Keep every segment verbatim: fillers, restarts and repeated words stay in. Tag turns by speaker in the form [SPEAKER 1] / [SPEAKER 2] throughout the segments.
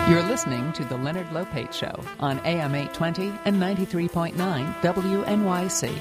[SPEAKER 1] You're listening to The Leonard Lopate Show on A M eight twenty and ninety-three point nine W N Y C.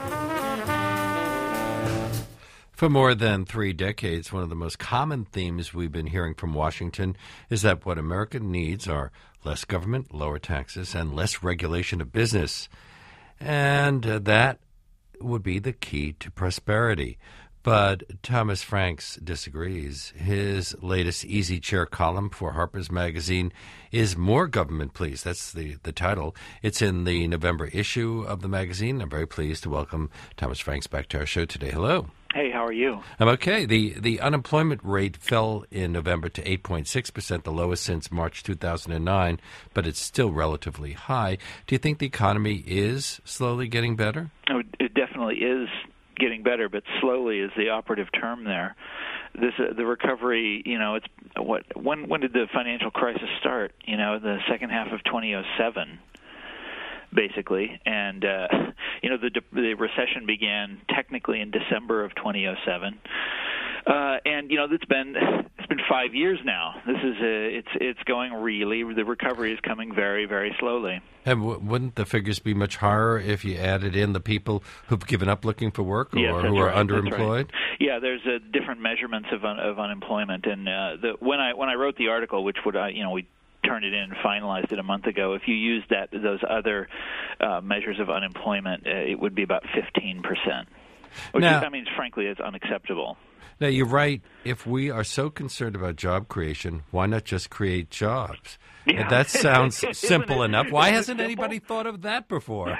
[SPEAKER 2] For more than three decades, one of the most common themes we've been hearing from Washington is that what America needs are less government, lower taxes, and less regulation of business. And uh, that would be the key to prosperity. But Thomas Franks disagrees. His latest Easy Chair column for Harper's Magazine is More Government, Please. That's the, the title. It's in the November issue of the magazine. I'm very pleased to welcome Thomas Franks back to our show today. Hello.
[SPEAKER 3] Hey, how are you?
[SPEAKER 2] I'm okay. The the unemployment rate fell in November to eight point six percent, the lowest since March two thousand nine, but it's still relatively high. Do you think the economy is slowly getting better?
[SPEAKER 3] Oh, it definitely is getting better, but slowly is the operative term there. This uh, the recovery, you know, it's what when when did the financial crisis start? You know, the second half of two thousand seven. Basically, and uh, you know the the recession began technically in December of two thousand seven, uh, and you know it's been it's been five years now. This is a, it's it's going really the recovery is coming very very slowly.
[SPEAKER 2] And w- wouldn't the figures be much higher if you added in the people who've given up looking for work or
[SPEAKER 3] yes,
[SPEAKER 2] who are
[SPEAKER 3] right,
[SPEAKER 2] underemployed?
[SPEAKER 3] Right. Yeah, there's uh, different measurements of un- of unemployment, and uh, the, when I when I wrote the article, which would uh, you know we. turned it in and finalized it a month ago. If you use that those other uh, measures of unemployment, uh, it would be about fifteen percent. Which
[SPEAKER 2] now,
[SPEAKER 3] is, I mean, frankly, it's unacceptable.
[SPEAKER 2] Now, you're right. If we are so concerned about job creation, why not just create jobs?
[SPEAKER 3] Yeah.
[SPEAKER 2] And that sounds simple
[SPEAKER 3] it,
[SPEAKER 2] enough. Why hasn't
[SPEAKER 3] simple?
[SPEAKER 2] anybody thought of that before?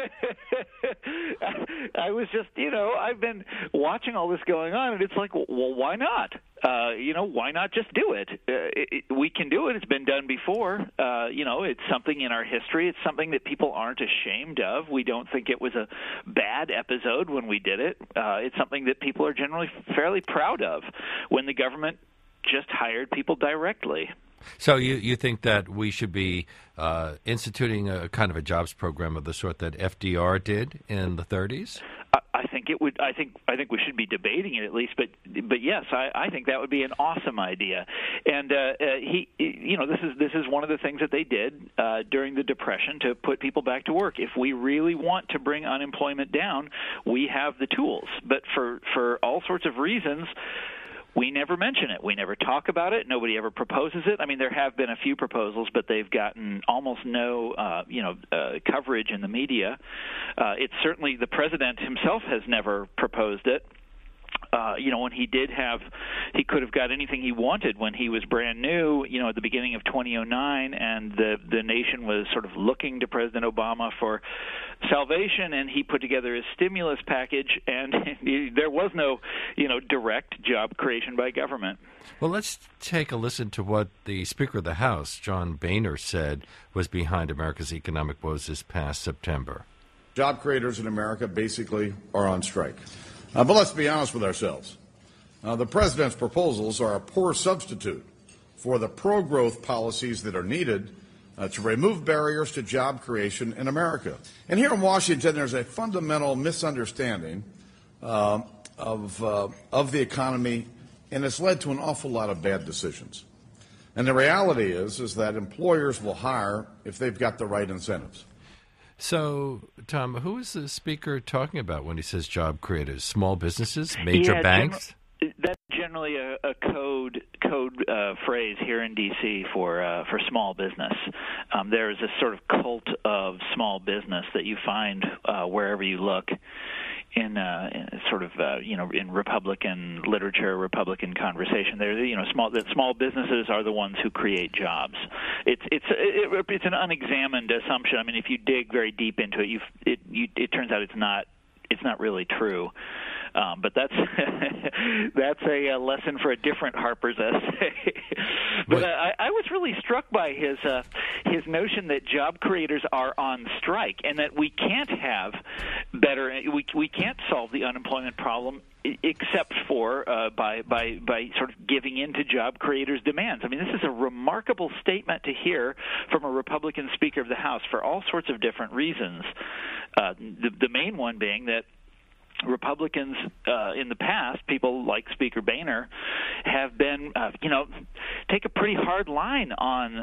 [SPEAKER 3] I was just, you know, I've been watching all this going on, and it's like, well, why not? Uh, you know, why not just do it? Uh, it, it? We can do it. It's been done before. Uh, you know, it's something in our history. It's something that people aren't ashamed of. We don't think it was a bad episode when we did it. Uh, it's something that people are generally fairly proud of when the government just hired people directly.
[SPEAKER 2] So you, you think that we should be uh, instituting a kind of a jobs program of the sort that F D R did in the thirties?
[SPEAKER 3] I, I think it would. I think I think we should be debating it at least. But but yes, I, I think that would be an awesome idea. And uh, uh, he, you know, this is this is one of the things that they did uh, during the Depression to put people back to work. If we really want to bring unemployment down, we have the tools. But for for all sorts of reasons, we never mention it. We never talk about it. Nobody ever proposes it. I mean, there have been a few proposals, but they've gotten almost no, uh, you know, uh, coverage in the media. Uh, it's certainly the president himself has never proposed it. Uh, you know, when he did have, he could have got anything he wanted when he was brand new, you know, at the beginning of two thousand nine, and the the nation was sort of looking to President Obama for salvation, and he put together his stimulus package, and there was no, you know, direct job creation by government.
[SPEAKER 2] Well, let's take a listen to what the Speaker of the House, John Boehner, said was behind America's economic woes this past September.
[SPEAKER 4] Job creators in America basically are on strike. Uh, but let's be honest with ourselves. Uh, the president's proposals are a poor substitute for the pro-growth policies that are needed uh, to remove barriers to job creation in America. And here in Washington, there's a fundamental misunderstanding uh, of, uh, of the economy, and it's led to an awful lot of bad decisions. And the reality is, is that employers will hire if they've got the right incentives.
[SPEAKER 2] So, Tom, who is the speaker talking about when he says job creators? Small businesses, major
[SPEAKER 3] yeah,
[SPEAKER 2] banks?
[SPEAKER 3] Gen- that's generally a, a code code uh, phrase here in D C for uh, for small business. Um, there is a sort of cult of small business that you find uh, wherever you look. In, uh, in sort of uh, you know in Republican literature, Republican conversation, there you know small that small businesses are the ones who create jobs. It's it's it, it's an unexamined assumption. I mean, if you dig very deep into it, you it you, it turns out it's not it's not really true. Um, but that's that's a, a lesson for a different Harper's essay. But uh, I, I was really struck by his uh, his notion that job creators are on strike and that we can't have better we we can't solve the unemployment problem except for uh, by by by sort of giving in to job creators' demands. I mean, this is a remarkable statement to hear from a Republican Speaker of the House for all sorts of different reasons. Uh, the, the main one being that Republicans uh, in the past, people like Speaker Boehner, have been, uh, you know, take a pretty hard line on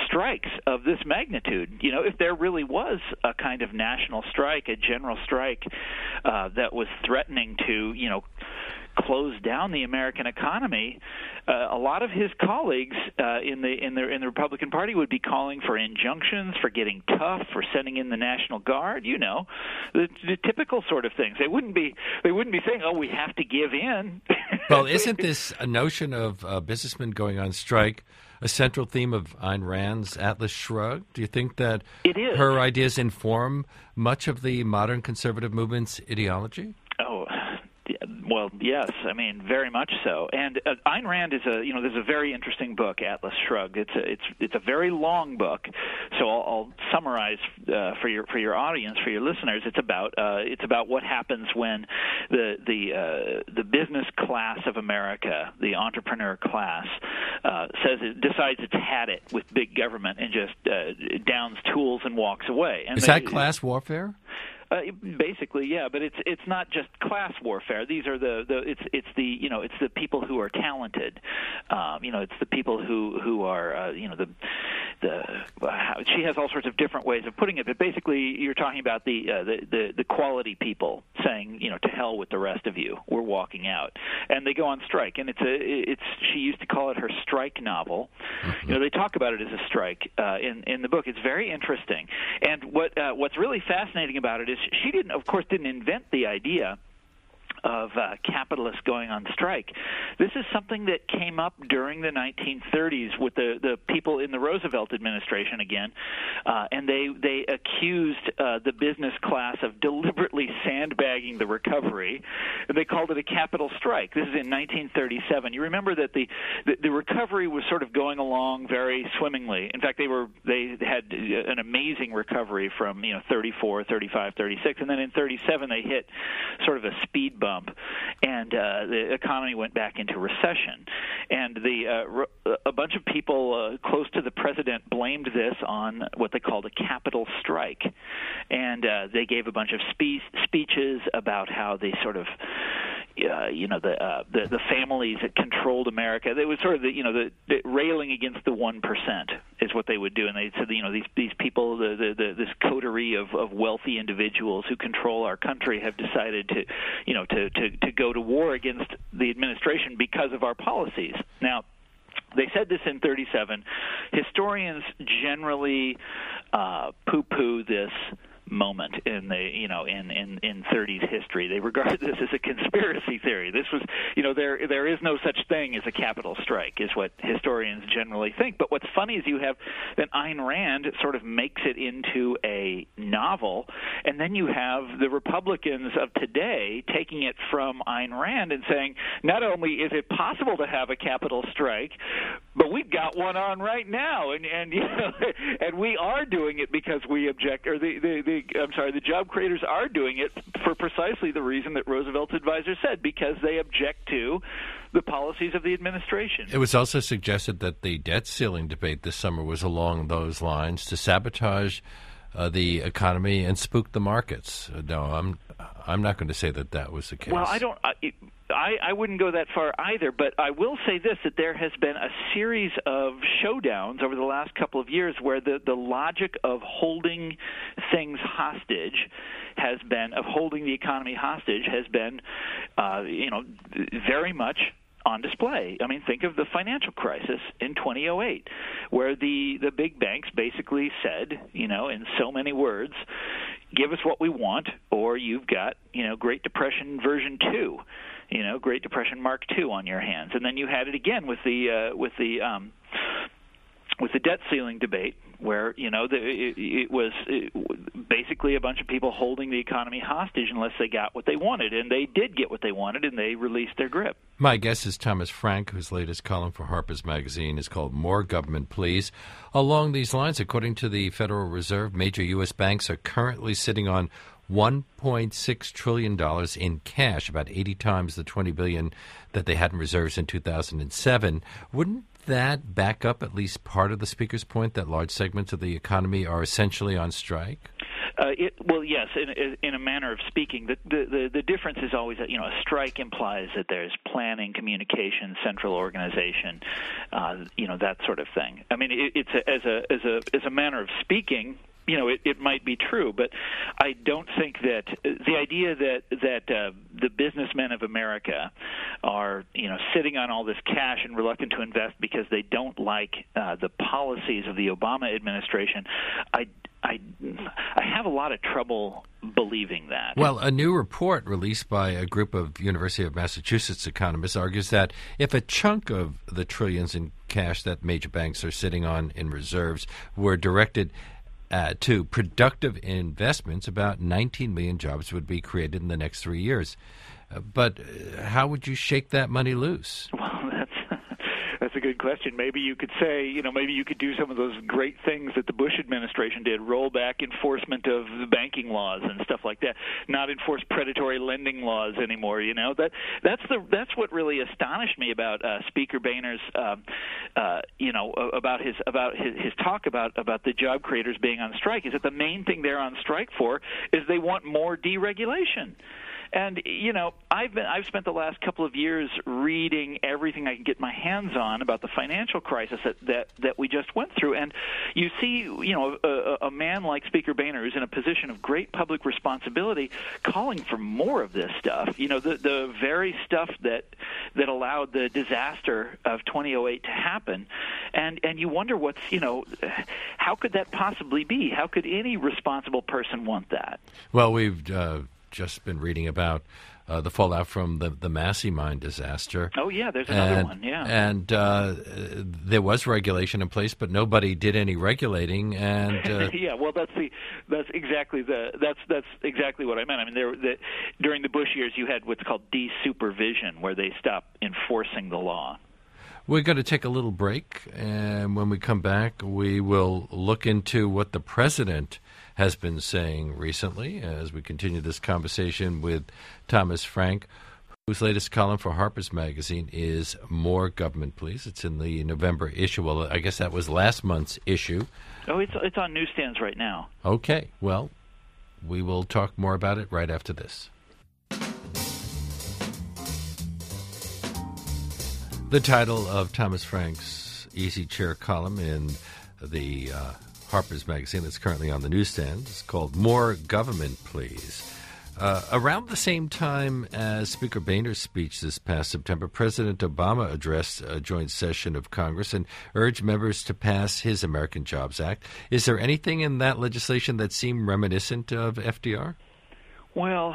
[SPEAKER 3] strikes of this magnitude. You know, if there really was a kind of national strike, a general strike uh, that was threatening to, you know, close down the American economy, uh, a lot of his colleagues uh, in the in the in the Republican Party would be calling for injunctions, for getting tough, for sending in the National Guard. You know, the, the typical sort of things. They wouldn't be they wouldn't be saying, "Oh, we have to give in."
[SPEAKER 2] Well, isn't this a notion of uh, businessmen going on strike a central theme of Ayn Rand's Atlas Shrugged? Do you think that
[SPEAKER 3] it is.
[SPEAKER 2] Her ideas inform much of the modern conservative movement's ideology?
[SPEAKER 3] Oh. Well, yes, I mean very much so. And uh, Ayn Rand is a you know there's a very interesting book, Atlas Shrugged. It's a it's it's a very long book, so I'll, I'll summarize uh, for your for your audience, for your listeners. It's about uh, it's about what happens when the the uh, the business class of America, the entrepreneur class, uh, says it decides it's had it with big government and just uh, downs tools and walks away. And
[SPEAKER 2] is
[SPEAKER 3] they,
[SPEAKER 2] that class warfare?
[SPEAKER 3] Uh, basically, yeah, but it's it's not just class warfare. These are the, the it's it's the you know it's the people who are talented. Um, you know, it's the people who who are uh, you know the the uh, she has all sorts of different ways of putting it, but basically you're talking about the uh, the, the the quality people saying, you know, to hell with the rest of you, we're walking out, and they go on strike. And it's a it's she used to call it her strike novel. Mm-hmm. You know, they talk about it as a strike uh, in in the book. It's very interesting, and what uh, what's really fascinating about it is she didn't, of course, didn't invent the idea of uh, capitalists going on strike. This is something that came up during the nineteen thirties with the, the people in the Roosevelt administration again, uh, and they they accused uh, the business class of deliberately sandbagging the recovery, and they called it a capital strike. This is in nineteen thirty-seven. You remember that the, the, the recovery was sort of going along very swimmingly. In fact, they were they had an amazing recovery from you know thirty-four, thirty-five, thirty-six, and then in thirty-seven they hit sort of a speed bump. And uh, the economy went back into recession. And the uh, a bunch of people uh, close to the president blamed this on what they called a capital strike. And uh, they gave a bunch of spe- speeches about how they sort of, uh, you know, the, uh, the the families that controlled America. They was sort of the, you know, the, the railing against the one percent is what they would do. And they said, you know, these these people, the, the, the this coterie of, of wealthy individuals who control our country have decided to, you know, to To, to go to war against the administration because of our policies. Now, they said this in thirty-seven. Historians generally uh, poo-poo this moment in the you know in, in, in thirties history. They regard this as a conspiracy theory. This was you know there there is no such thing as a capital strike, is what historians generally think. But what's funny is you have that Ayn Rand sort of makes it into a novel, and then you have the Republicans of today taking it from Ayn Rand and saying, not only is it possible to have a capital strike, but we've got one on right now, and and you know, and we are doing it because we object, or the the, the I'm sorry, the job creators are doing it for precisely the reason that Roosevelt's advisor said, because they object to the policies of the administration.
[SPEAKER 2] It was also suggested that the debt ceiling debate this summer was along those lines, to sabotage uh, the economy and spook the markets. Uh, no, I'm I'm not going to say that that was the case.
[SPEAKER 3] Well, I don't. I, I, I wouldn't go that far either, but I will say this, that there has been a series of showdowns over the last couple of years where the, the logic of holding things hostage has been, of holding the economy hostage has been, uh, you know, very much on display. I mean, think of the financial crisis in two thousand eight, where the, the big banks basically said, you know, in so many words, give us what we want, or you've got, you know, Great Depression version two. You know, Great Depression Mark two on your hands, and then you had it again with the uh, with the um, with the debt ceiling debate, where you know the, it, it was it, basically a bunch of people holding the economy hostage unless they got what they wanted, and they did get what they wanted, and they released their grip.
[SPEAKER 2] My guest is Thomas Frank, whose latest column for Harper's Magazine is called "More Government, Please." Along these lines, according to the Federal Reserve, major U S banks are currently sitting on one point six trillion dollars in cash, about eighty times the twenty billion dollars that they had in reserves in two thousand seven. Wouldn't that back up at least part of the speaker's point that large segments of the economy are essentially on strike?
[SPEAKER 3] Uh, it, well, yes, in, in a manner of speaking. The, the the difference is always that, you know, a strike implies that there's planning, communication, central organization, uh, you know, that sort of thing. I mean, it, it's a, as a as a as a manner of speaking, you know, it, it might be true, but I don't think that the idea that that uh, the businessmen of America are, you know, sitting on all this cash and reluctant to invest because they don't like uh, the policies of the Obama administration, I, I, I have a lot of trouble believing that.
[SPEAKER 2] Well, a new report released by a group of University of Massachusetts economists argues that if a chunk of the trillions in cash that major banks are sitting on in reserves were directed Uh, to productive investments, about nineteen million jobs would be created in the next three years. Uh, but uh, how would you shake that money loose?
[SPEAKER 3] Well, that's that's a good question. Maybe you could say, you know, maybe you could do some of those great things that the Bush administration did, roll back enforcement of the banking laws and stuff like that, not enforce predatory lending laws anymore. You know, that that's the that's what really astonished me about uh, Speaker Boehner's, um, uh, you know, about his about his, his talk about about the job creators being on strike. Is that the main thing they're on strike for is they want more deregulation. And, you know, I've been I've spent the last couple of years reading everything I can get my hands on about the financial crisis that, that, that we just went through. And you see, you know, a, a man like Speaker Boehner, who's in a position of great public responsibility, calling for more of this stuff. You know, the the very stuff that that allowed the disaster of twenty oh eight to happen. And and you wonder what's, you know, how could that possibly be? How could any responsible person want that?
[SPEAKER 2] Well, we've uh just been reading about uh, the fallout from the, the Massey mine disaster.
[SPEAKER 3] Oh, yeah, there's another
[SPEAKER 2] and,
[SPEAKER 3] one, yeah.
[SPEAKER 2] And uh, there was regulation in place, but nobody did any regulating. And uh,
[SPEAKER 3] yeah, well, that's the that's exactly the that's that's exactly what I meant. I mean, there the, during the Bush years, you had what's called de-supervision, where they stopped enforcing the law.
[SPEAKER 2] We're going to take a little break, and when we come back, we will look into what the president has been saying recently as we continue this conversation with Thomas Frank, whose latest column for Harper's Magazine is More Government, Please. It's in the November issue. Well, I guess that was last month's issue.
[SPEAKER 3] Oh, it's it's on newsstands right now.
[SPEAKER 2] Okay. Well, we will talk more about it right after this. The title of Thomas Frank's Easy Chair column in the uh, Harper's Magazine that's currently on the newsstand is called More Government, Please. Uh, around the same time as Speaker Boehner's speech this past September, President Obama addressed a joint session of Congress and urged members to pass his American Jobs Act. Is there anything in that legislation that seemed reminiscent of F D R?
[SPEAKER 3] Well,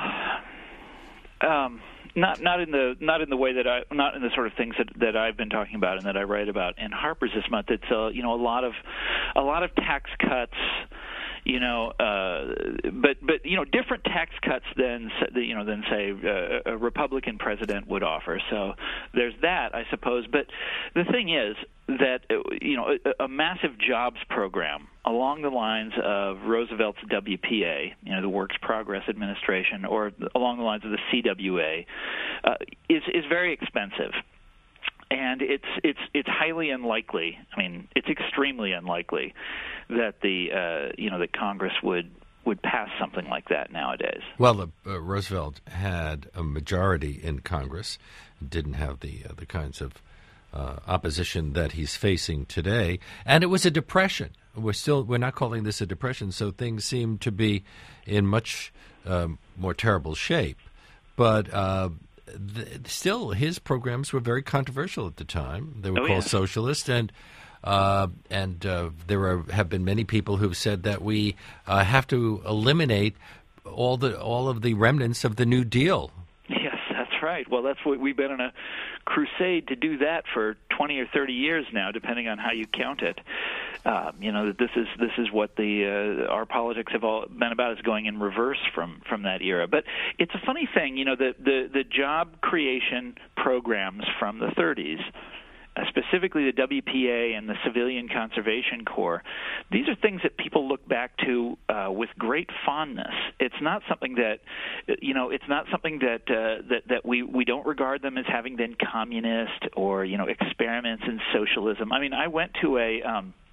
[SPEAKER 3] um, not not in the not in the way that I not in the sort of things that, that I've been talking about and that I write about in Harper's this month. It's uh, you know a lot of a lot of tax cuts. You know, uh, but but you know, different tax cuts than you know than say uh, a Republican president would offer. So there's that, I suppose. But the thing is that you know a, a massive jobs program along the lines of Roosevelt's W P A, you know, the Works Progress Administration, or along the lines of the C W A, uh, is is very expensive. And it's it's it's highly unlikely. I mean, it's extremely unlikely that the uh, you know that Congress would would pass something like that nowadays.
[SPEAKER 2] Well, uh, uh, Roosevelt had a majority in Congress, didn't have the uh, the kinds of uh, opposition that he's facing today, and it was a depression. We're still we're not calling this a depression, so things seem to be in much um, more terrible shape, but. Uh, The, still, his programs were very controversial at the time. They were
[SPEAKER 3] oh,
[SPEAKER 2] called
[SPEAKER 3] yeah.
[SPEAKER 2] socialist, and uh, and uh, there are, have been many people who've said that we uh, have to eliminate all the all of the remnants of the New Deal.
[SPEAKER 3] Yes, that's right. Well, that's what we've been on a crusade to do that for twenty or thirty years now, depending on how you count it. Uh, you know, this is this is what the uh, our politics have all been about, is going in reverse from, from that era. But it's a funny thing, you know, the the, the job creation programs from the thirties, uh, specifically the W P A and the Civilian Conservation Corps. These are things that people look back to uh, with great fondness. It's not something that, you know, it's not something that uh, that that we, we don't regard them as having been communist or, you know, experiments in socialism. I mean, I went to a um,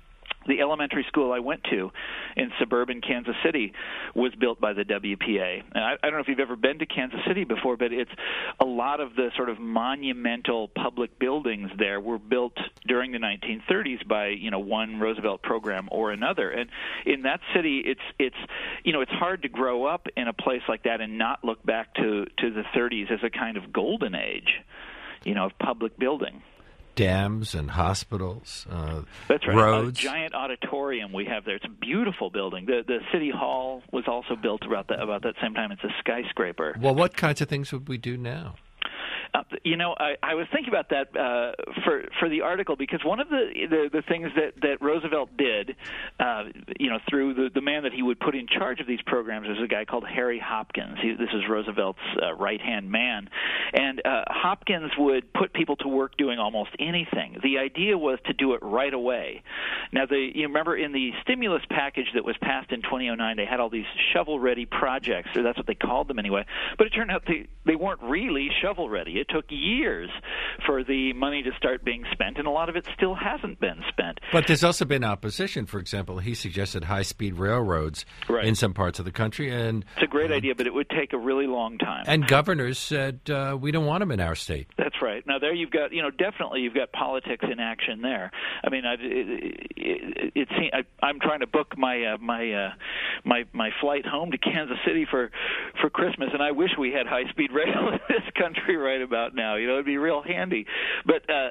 [SPEAKER 3] The elementary school I went to in suburban Kansas City was built by the W P A. And I, I don't know if you've ever been to Kansas City before, but it's a lot of the sort of monumental public buildings there were built during the nineteen thirties by, you know, one Roosevelt program or another. And in that city, it's it's you know, it's hard to grow up in a place like that and not look back to to the thirties as a kind of golden age, you know, of public building.
[SPEAKER 2] Dams and hospitals, uh,
[SPEAKER 3] That's right.
[SPEAKER 2] roads.
[SPEAKER 3] A giant auditorium we have there. It's a beautiful building. The the city hall was also built about that about that same time. It's a skyscraper.
[SPEAKER 2] Well, what kinds of things would we do now?
[SPEAKER 3] Uh, you know, I, I was thinking about that uh, for for the article because one of the the, the things that, that Roosevelt did, uh, you know, through the, the man that he would put in charge of these programs was a guy called Harry Hopkins. He, this is Roosevelt's uh, right-hand man. And uh, Hopkins would put people to work doing almost anything. The idea was to do it right away. Now, the, you remember in the stimulus package that was passed in two thousand nine, they had all these shovel-ready projects, or that's what they called them anyway. But it turned out they, they weren't really shovel-ready. It took years for the money to start being spent, and a lot of it still hasn't been spent.
[SPEAKER 2] But there's also been opposition. For example, he suggested high-speed railroads
[SPEAKER 3] right.
[SPEAKER 2] in some parts of the country. And
[SPEAKER 3] it's a great uh, idea, but it would take a really long time.
[SPEAKER 2] And governors said, uh, we don't want them in our state.
[SPEAKER 3] That's right. Now, there you've got, you know, definitely you've got politics in action there. I mean, I, it, it, it, I, I'm trying to book my uh, my uh, my my flight home to Kansas City for, for Christmas, and I wish we had high-speed rail in this country right about now. You know, it'd be real handy. But uh,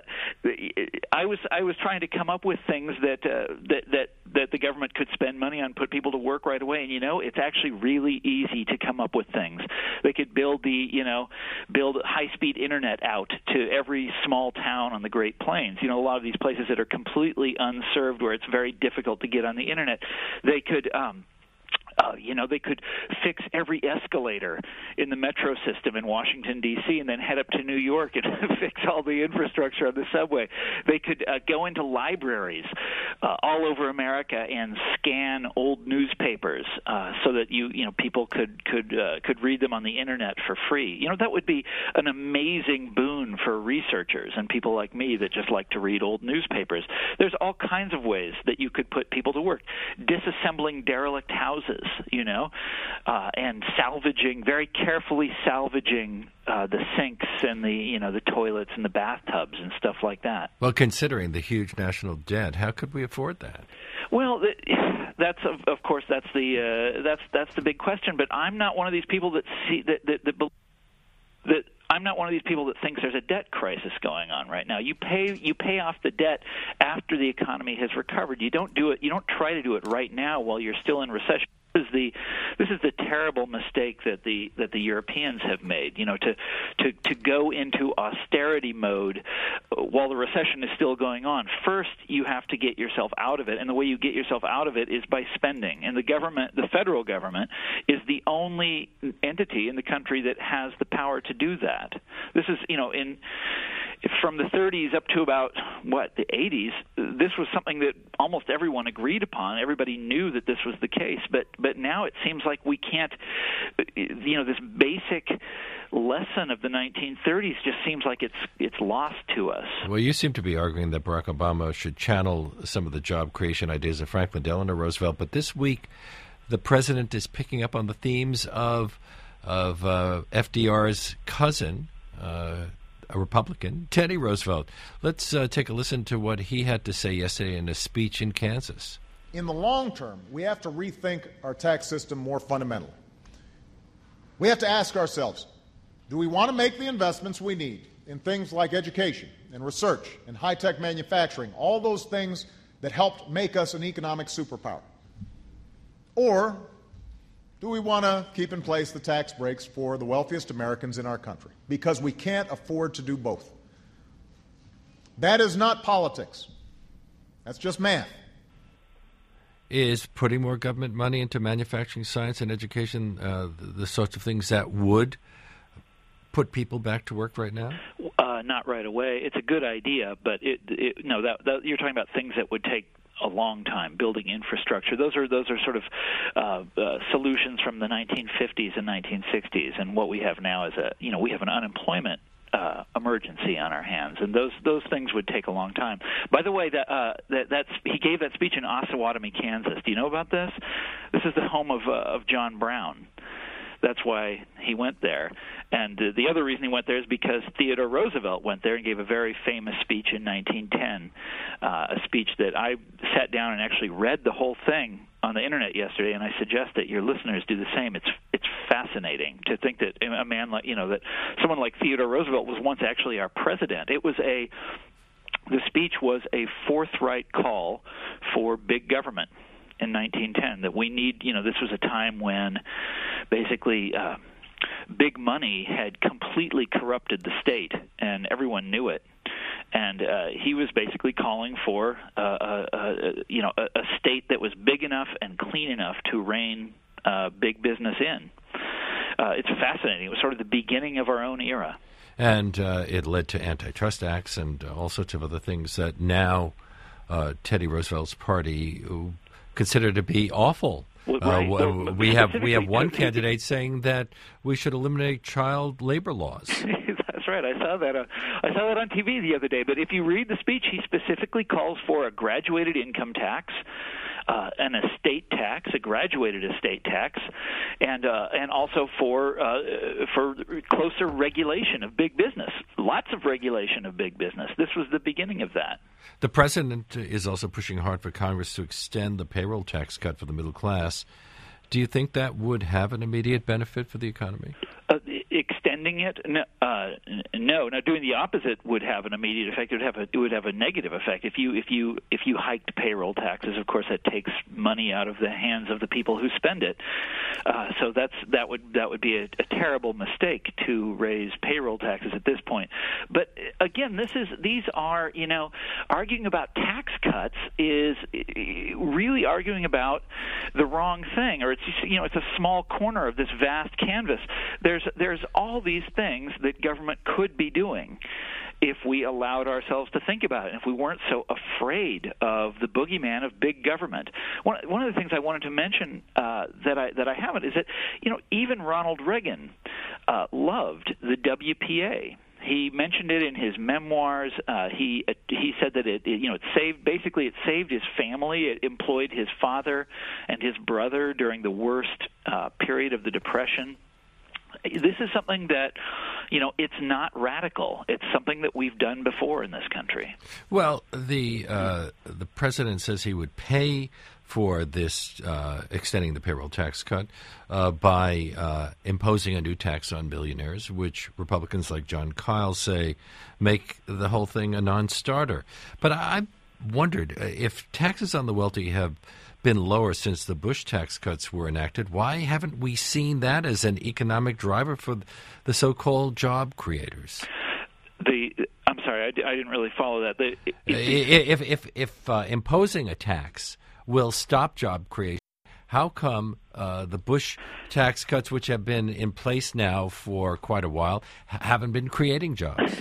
[SPEAKER 3] I was I was trying to come up with things that uh, that that that the government could spend money on, put people to work right away. And you know, it's actually really easy to come up with things. They could build the you know build high-speed internet out to every small town on the Great Plains. You know, a lot of these places that are completely unserved, where it's very difficult to get on the internet. They could. Um, Uh, you know, they could fix every escalator in the metro system in Washington, D C, and then head up to New York and fix all the infrastructure on the subway. They could uh, go into libraries uh, all over America and scan old newspapers uh, so that you, you know, people could could uh, could read them on the internet for free. You know, that would be an amazing boon for researchers and people like me that just like to read old newspapers. There's all kinds of ways that you could put people to work. Disassembling derelict houses. You know, uh, and salvaging, very carefully salvaging uh, the sinks and the, you know, the toilets and the bathtubs and stuff like that.
[SPEAKER 2] Well, considering the huge national debt, how could we afford that?
[SPEAKER 3] Well, that's of, of course that's the uh, that's that's the big question. But I'm not one of these people that see that that that. that I'm not one of these people that thinks there's a debt crisis going on right now. You pay you pay off the debt after the economy has recovered. You don't do it. You don't try to do it right now while you're still in recession. This is the this is the terrible mistake that the that the Europeans have made. You know, to to to go into austerity mode while the recession is still going on. First, you have to get yourself out of it, and the way you get yourself out of it is by spending. And the government, the federal government, is the only entity in the country that has the power to do that. This is, you know, in from the thirties up to about, what, the eighties, this was something that almost everyone agreed upon. Everybody knew that this was the case. But but now it seems like we can't, you know, this basic lesson of the nineteen thirties just seems like it's it's lost to us.
[SPEAKER 2] Well, you seem to be arguing that Barack Obama should channel some of the job creation ideas of Franklin Delano Roosevelt. But this week, the president is picking up on the themes of, of uh, F D R's cousin, uh, a Republican, Teddy Roosevelt. Let's uh, take a listen to what he had to say yesterday in a speech in Kansas.
[SPEAKER 5] In the long term, we have to rethink our tax system more fundamentally. We have to ask ourselves, do we want to make the investments we need in things like education and research and high-tech manufacturing, all those things that helped make us an economic superpower? Or do we want to keep in place the tax breaks for the wealthiest Americans in our country? Because we can't afford to do both. That is not politics. That's just math.
[SPEAKER 2] Is putting more government money into manufacturing, science, and education uh, the, the sorts of things that would put people back to work right now?
[SPEAKER 3] Uh, not right away. It's a good idea, but it, it, no, that, that, you're talking about things that would take a long time, building infrastructure. Those are those are sort of uh, uh, solutions from the nineteen fifties and nineteen sixties, and what we have now is a you know we have an unemployment uh, emergency on our hands, and those those things would take a long time. By the way, that uh, that that's he gave that speech in Osawatomie, Kansas. Do you know about this? This is the home of uh, of John Brown. That's why he went there. And uh, the other reason he went there is because Theodore Roosevelt went there and gave a very famous speech in nineteen ten, uh, a speech that I sat down and actually read the whole thing on the internet yesterday, and I suggest that your listeners do the same. It's it's fascinating to think that a man like, you know, that someone like Theodore Roosevelt was once actually our president. It was a the speech was a forthright call for big government in nineteen ten, that we need, you know, this was a time when basically uh, big money had completely corrupted the state, and everyone knew it. And uh, he was basically calling for, uh, uh, uh, you know, a, a state that was big enough and clean enough to rein uh, big business in. Uh, it's fascinating. It was sort of the beginning of our own era.
[SPEAKER 2] And uh, it led to antitrust acts and all sorts of other things that now uh, Teddy Roosevelt's party consider to be awful.
[SPEAKER 3] Right.
[SPEAKER 2] Uh,
[SPEAKER 3] well,
[SPEAKER 2] we have we have one candidate saying that we should eliminate child labor laws.
[SPEAKER 3] That's right. I saw that. Uh, I saw that on T V the other day. But if you read the speech, he specifically calls for a graduated income tax, uh, an estate tax, a graduated estate tax, and uh, and also for uh, for closer regulation of big business. Lots of regulation of big business. This was the beginning of that.
[SPEAKER 2] The president is also pushing hard for Congress to extend the payroll tax cut for the middle class. Do you think that would have an immediate benefit for the economy?
[SPEAKER 3] Uh, extending it, no, uh, no. Now, doing the opposite would have an immediate effect. It would have a it would have a negative effect. If you if you if you hiked payroll taxes, of course, that takes money out of the hands of the people who spend it. Uh, so that's that would that would be a, a terrible mistake to raise payroll taxes at this point. But again, this is these are you know arguing about tax cuts is really arguing about the wrong thing, or it's you know it's a small corner of this vast canvas. There's there's all these things that government could be doing if we allowed ourselves to think about it, and if we weren't so afraid of the boogeyman of big government. One, one of the things I wanted to mention uh, that I that I haven't is that you know even Ronald Reagan uh, loved the W P A. He mentioned it in his memoirs. Uh, he uh, he said that it, it you know it saved basically it saved his family. It employed his father and his brother during the worst uh, period of the Depression. This is something that, you know, it's not radical. It's something that we've done before in this country.
[SPEAKER 2] Well, the uh, the president says he would pay for this uh, extending the payroll tax cut uh, by uh, imposing a new tax on billionaires, which Republicans like John Kyle say make the whole thing a non-starter. But I wondered if taxes on the wealthy have been lower since the Bush tax cuts were enacted. Why haven't we seen that as an economic driver for the so-called job creators?
[SPEAKER 3] The I'm sorry, I, I didn't really follow that. The, it,
[SPEAKER 2] if if if uh, imposing a tax will stop job creation, how come uh, the Bush tax cuts, which have been in place now for quite a while, haven't been creating jobs?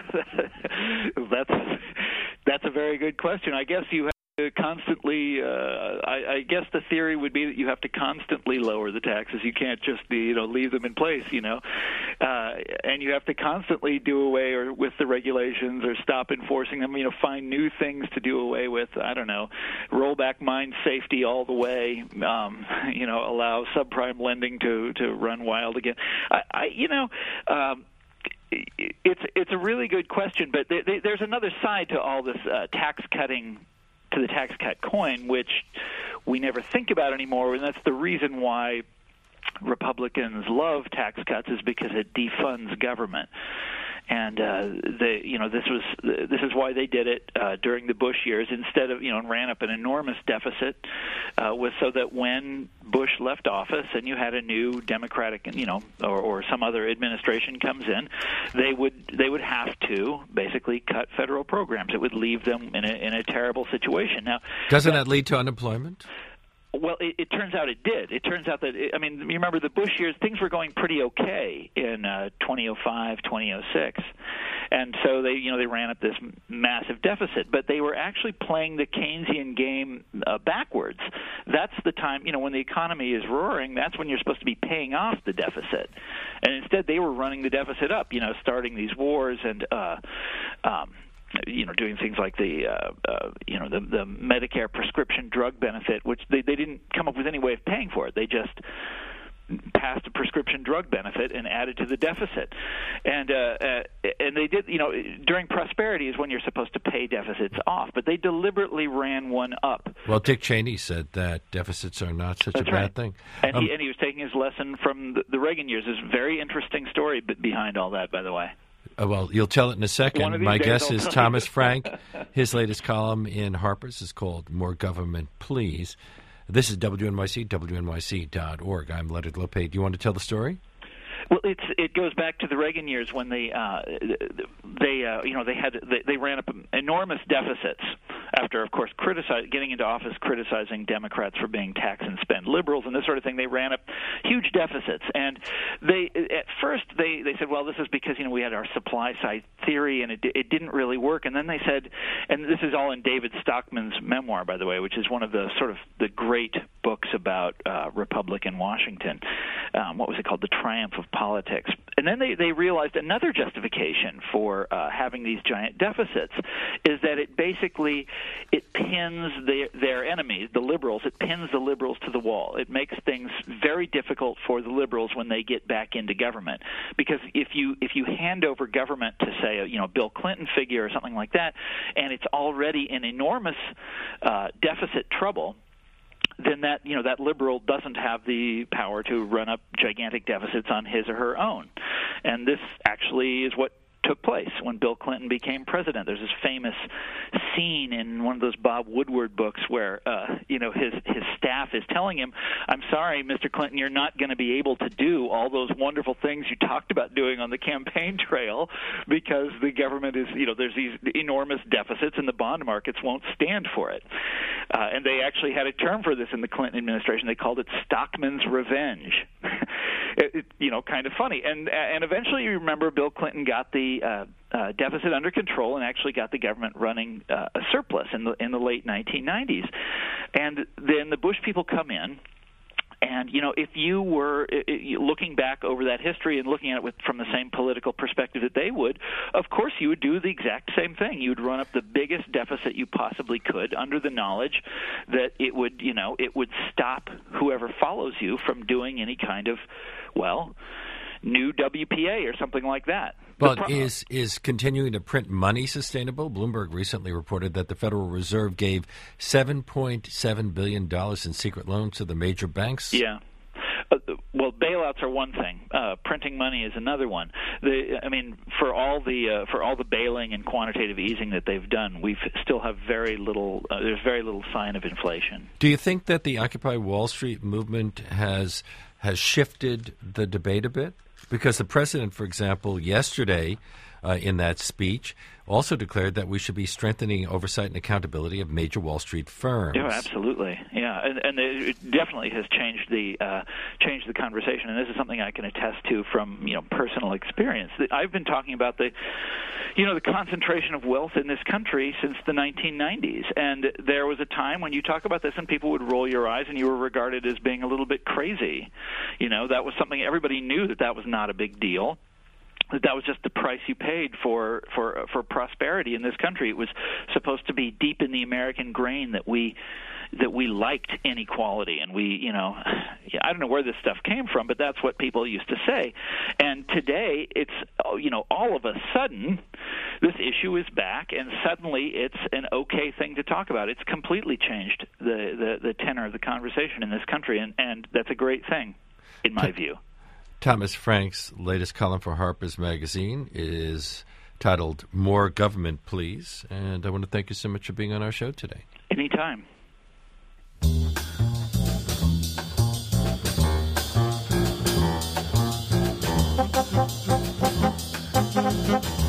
[SPEAKER 3] that's that's a very good question. I guess you have to constantly. Uh, I, I guess the theory would be that you have to constantly lower the taxes. You can't just be, you know leave them in place. You know, uh, and you have to constantly do away or with the regulations or stop enforcing them. You know, find new things to do away with. I don't know, roll back mine safety all the way. Um, you know, allow subprime lending to to run wild again. I, I you know. Um, It's it's a really good question, but there, there's another side to all this uh, tax cutting, to the tax cut coin, which we never think about anymore, and that's the reason why Republicans love tax cuts, is because it defunds government. And uh, they, you know, this was this is why they did it uh, during the Bush years. Instead of, you know, and ran up an enormous deficit, uh, was so that when Bush left office and you had a new Democratic, you know, or, or some other administration comes in, they would they would have to basically cut federal programs. It would leave them in a in a terrible situation. Now,
[SPEAKER 2] doesn't that lead to unemployment?
[SPEAKER 3] Well, it, it turns out it did. It turns out that, it, I mean, you remember the Bush years, things were going pretty okay in uh, twenty oh five, twenty oh six. And so they, you know, they ran up this massive deficit, but they were actually playing the Keynesian game uh, backwards. that's the time, you know, when the economy is roaring, that's when you're supposed to be paying off the deficit. And instead they were running the deficit up, you know, starting these wars and, uh, um, you know, doing things like the, uh, uh, you know, the, the Medicare prescription drug benefit, which they, they didn't come up with any way of paying for it. They just passed a prescription drug benefit and added to the deficit. And uh, uh, and they did, you know, during prosperity is when you're supposed to pay deficits off, but they deliberately ran one up.
[SPEAKER 2] Well, Dick Cheney said that deficits are not such
[SPEAKER 3] That's
[SPEAKER 2] a
[SPEAKER 3] right.
[SPEAKER 2] bad thing.
[SPEAKER 3] And,
[SPEAKER 2] um,
[SPEAKER 3] he, and he was taking his lesson from the, the Reagan years. There's a very interesting story behind all that, by the way.
[SPEAKER 2] Uh, well, you'll tell it in a second.
[SPEAKER 3] One of these
[SPEAKER 2] My
[SPEAKER 3] days
[SPEAKER 2] guest
[SPEAKER 3] I'll
[SPEAKER 2] is
[SPEAKER 3] tell
[SPEAKER 2] Thomas
[SPEAKER 3] you.
[SPEAKER 2] Frank. His latest column in Harper's is called More Government, Please. This is W N Y C, W N Y C dot org. I'm Leonard Lopate. Do you want to tell the story?
[SPEAKER 3] Well, it's it goes back to the Reagan years when they uh, they uh, you know they had they, they ran up enormous deficits after, of course, criticize, getting into office criticizing Democrats for being tax and spend liberals and this sort of thing. They ran up huge deficits, and they at first they, they said, well, this is because you know we had our supply side theory and it it didn't really work. And then they said, and this is all in David Stockman's memoir, by the way, which is one of the sort of the great books about uh, Republican Washington. Um, what was it called? The Triumph of Politics. And then they, they realized another justification for uh, having these giant deficits is that it basically it pins their, their enemies, the liberals, it pins the liberals to the wall. It makes things very difficult for the liberals when they get back into government. Because if you if you hand over government to, say, a, you know, Bill Clinton figure or something like that, and it's already in enormous uh, deficit trouble, then that you know that liberal doesn't have the power to run up gigantic deficits on his or her own. And this actually is what took place when Bill Clinton became president. There's this famous scene in one of those Bob Woodward books where uh, you know his his staff is telling him, "I'm sorry, Mister Clinton, you're not going to be able to do all those wonderful things you talked about doing on the campaign trail because the government is, you know, there's these enormous deficits and the bond markets won't stand for it." Uh, and they actually had a term for this in the Clinton administration. They called it Stockman's revenge. it, it, you know, kind of funny. And and eventually, you remember, Bill Clinton got the uh, uh, deficit under control and actually got the government running uh, a surplus in the in the late nineteen nineties. And then the Bush people come in. And, you know, if you were looking back over that history and looking at it with, from the same political perspective that they would, of course you would do the exact same thing. You would run up the biggest deficit you possibly could under the knowledge that it would, you know, it would stop whoever follows you from doing any kind of, well, new W P A or something like that.
[SPEAKER 2] But pro- is is continuing to print money sustainable? Bloomberg recently reported that the Federal Reserve gave seven point seven billion dollars in secret loans to the major banks.
[SPEAKER 3] Yeah. Uh, well, bailouts are one thing. Uh, printing money is another one. The, I mean, for all the uh, for all the bailing and quantitative easing that they've done, we still have very little. Uh, there's very little sign of inflation.
[SPEAKER 2] Do you think that the Occupy Wall Street movement has has shifted the debate a bit? Because the president, for example, yesterday uh, in that speech also declared that we should be strengthening oversight and accountability of major Wall Street firms.
[SPEAKER 3] Yeah, absolutely. Yeah, and, and it definitely has changed the uh, changed the conversation. And this is something I can attest to from you know personal experience. I've been talking about the you know the concentration of wealth in this country since the nineteen nineties. And there was a time when you talk about this and people would roll your eyes and you were regarded as being a little bit crazy. You know, that was something everybody knew that that was not a big deal. That that was just the price you paid for, for for prosperity in this country. It was supposed to be deep in the American grain that we that we liked inequality, and we, you know, I don't know where this stuff came from, but that's what people used to say. And today, it's, you know, all of a sudden, this issue is back, and suddenly it's an okay thing to talk about. It's completely changed the the, the tenor of the conversation in this country, and, and that's a great thing, in my view.
[SPEAKER 2] Thomas Frank's latest column for Harper's Magazine is titled More Government, Please. And I want to thank you so much for being on our show today.
[SPEAKER 3] Anytime.
[SPEAKER 6] Thank you.